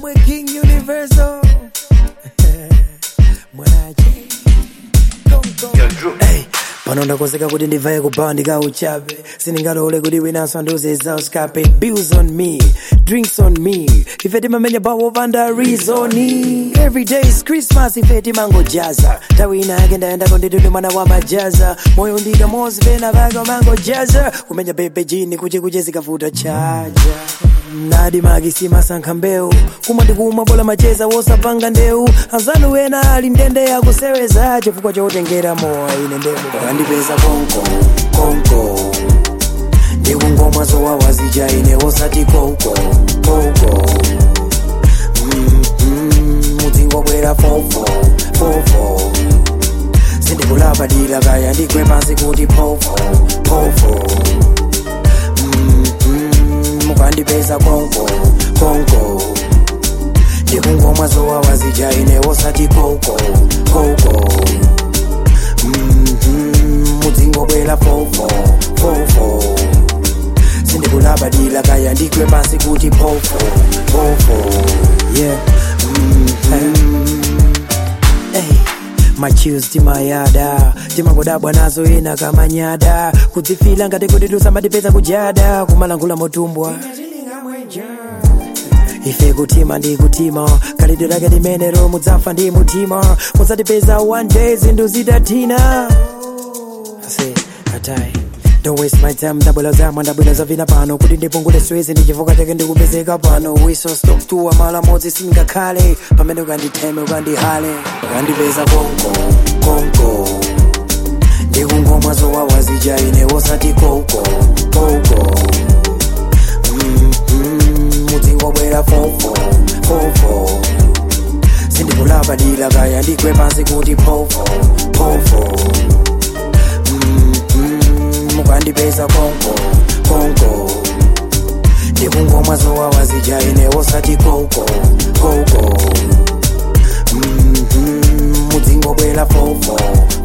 Yemwe King Universal. Mwanaje. Hey, panonda kozeka kuti ndivaye kubandika uchape. Siningalole kuti wina sanduze za uskape. Bills on me, drinks on me. Ifeti mamenya bawo vanda reasoni. Every day is Christmas ifeti mango jaza. Tawina yake ndaenda konditudu mwana wa majaza. Moyo ndika mozi pena vago mango jaza. Kumenya bebe jini kuche zikafuta chaja. Nadi magisi masanka mbeu kumandi kuma bola macheza wosapanga ndeu azanu wena alindende ya kuseweza chifukwa chotengera moa ine ndemu kandipeza konko ndikungoma zowa wazija ine wosati kouko mutingo bwera fofo sindikulapa dila kaya ndikwe pansi kuti pofo mukandipeza konko ndikungoma zowa wazija ine wosati kouko mutingo bwera fofo sindikulapa dila kaya ndikwe pansi kuti pofo yeah hey machills timayada timangodabwa nazo ina kama nyada kudzifila ngati kuti tusamatipeza kujada kumalangula motumbwa ife kutima ndi kutima khalidwe lake limenero mudzafa ndi mutima mudzatipeza one day zinthu zidatina ase atai don't waste my time ndabwela zavina pano kuti ndipungule stress ndichivuka chake ndikupezeka pano we so stop to amala modzi singakhale pamene ukanditheme ukandihale ukandipeza konko ndikungoma zowa wazija ine wosati kouko mutingo bwera fofo sindikulapa dila kaya ndikwe pansi kuti pofo mukandipeza konko ndikungoma zowa wazija ine wosati kouko mutingo bwera fofo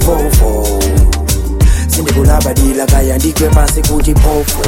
sindikulapa dila kaya ndikwe pansi kuti pofo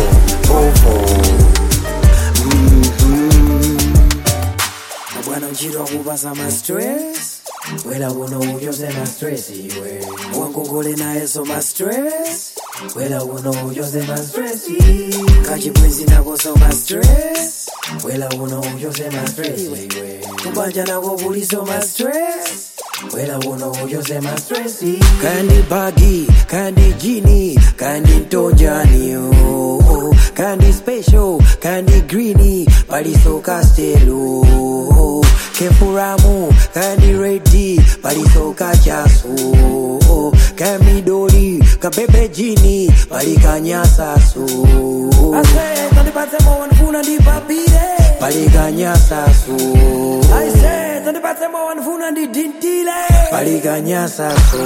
abwana njiro kupasa ma stress wela uno uyoze ma stress iwe wankongole naye so ma stress wela uno uyoze ma stress kachibwezi nako so ma stress wela uno uyoze ma stress iwe kubanja nako kuli so ma stress wela uno uyoze ma stress kandi bagi kandi jini kandi ntonjani kandi special kandi greeny paliso castelo kefuramu kandi ready paliso kachaso kamidoli kabebe jini palikanyasaso ase tandipatse mo wanfuna ndipapire palikanyasaso ase tandipatse mo wanfuna ndidintile palikanyasaso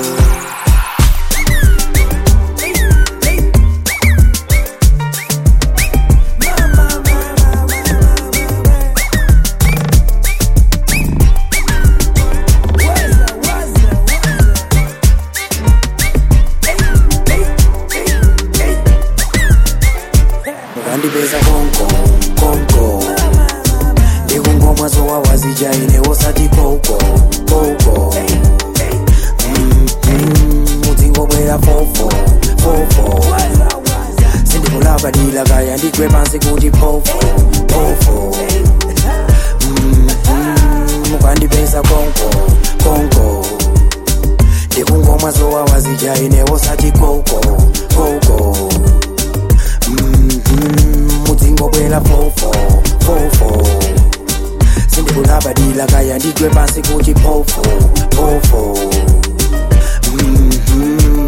ndipeza konko ndikungoma zowa wazija ine wosati kouko mutingo bwera fofo sindikulapa dila kaya ndikwe pansi kuti pofo mukandipeza konko ndikungoma zowa wazija ine wosati kouko mutingo bwera fofo sindikulapa dila kaya ndikwe pansi kuti pofo